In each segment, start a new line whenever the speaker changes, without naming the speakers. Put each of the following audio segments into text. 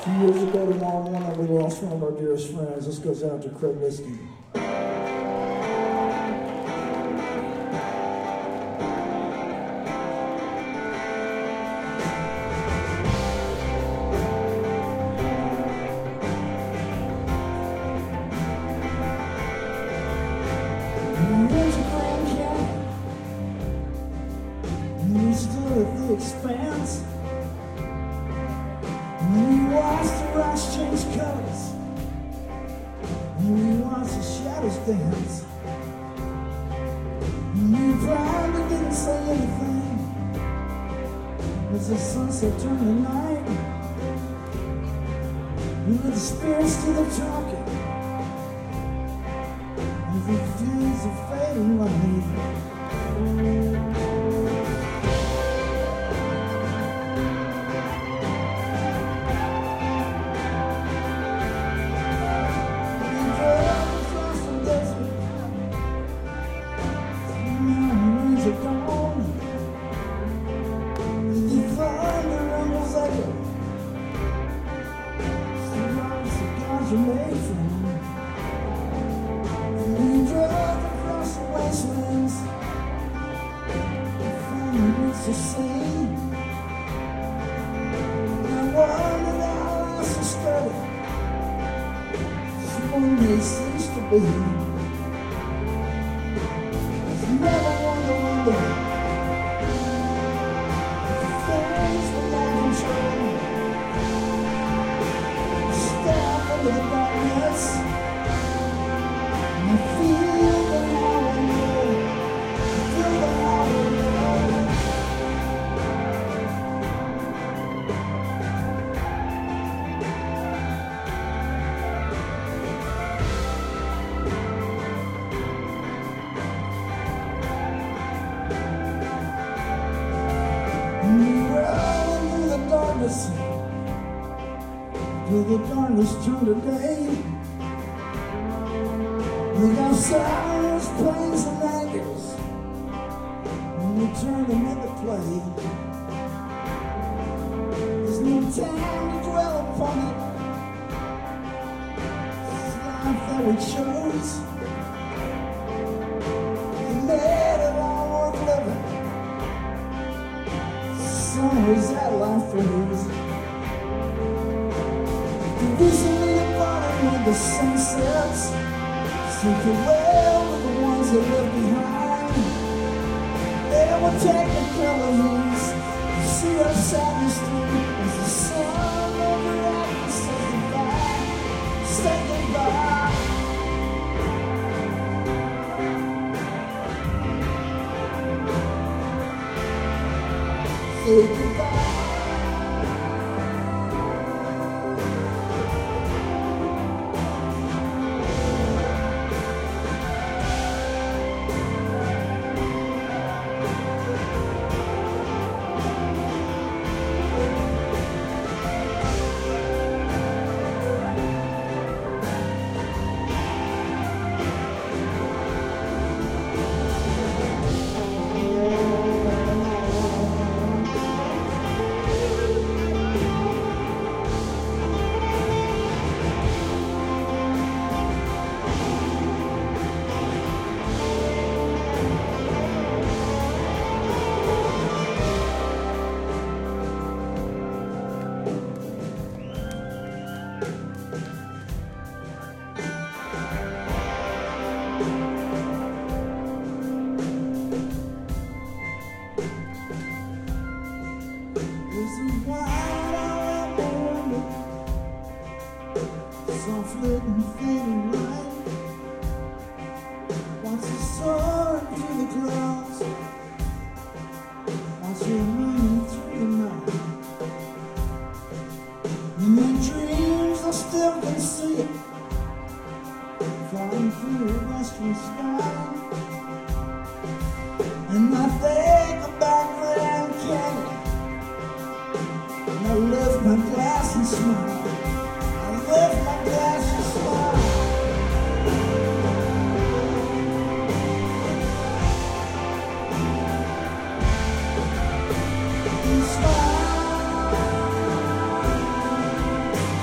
A few years ago tomorrow morning, we lost one of our dearest friends. This goes out to Craig Liskey. There's a Grand Canyon, and you stood at the expanse. And you watched the rocks change colors, and you watched the shadows dance. And you probably didn't say anything as the sunset turned to night. And the spirits did the talking as the fuse of fading light. To see, I wondered how else to study. So one day ceased to be. There's never wonder things that I control. Step into the darkness, and I feel the power in you. I feel the power in you. Till the darkness turned to day. We got sirens, planes, and anchors, and we turn them into play. There's no time to dwell upon it. This life that we chose, we made it all worth living. So is that life froze. Recently the bottom of the sunsets sink away with the ones that left behind. They will take the colors, you see our sadness through as the sun over us says goodbye, say goodbye. Say goodbye. Softly and fading light, watch it soaring through the clouds, watch it running through the night. In my dreams I still can see it, flying through the western sky. And I think about Grand Canyon, and I lift my glass and smile. Lift my glass and smile. And smile.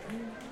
you.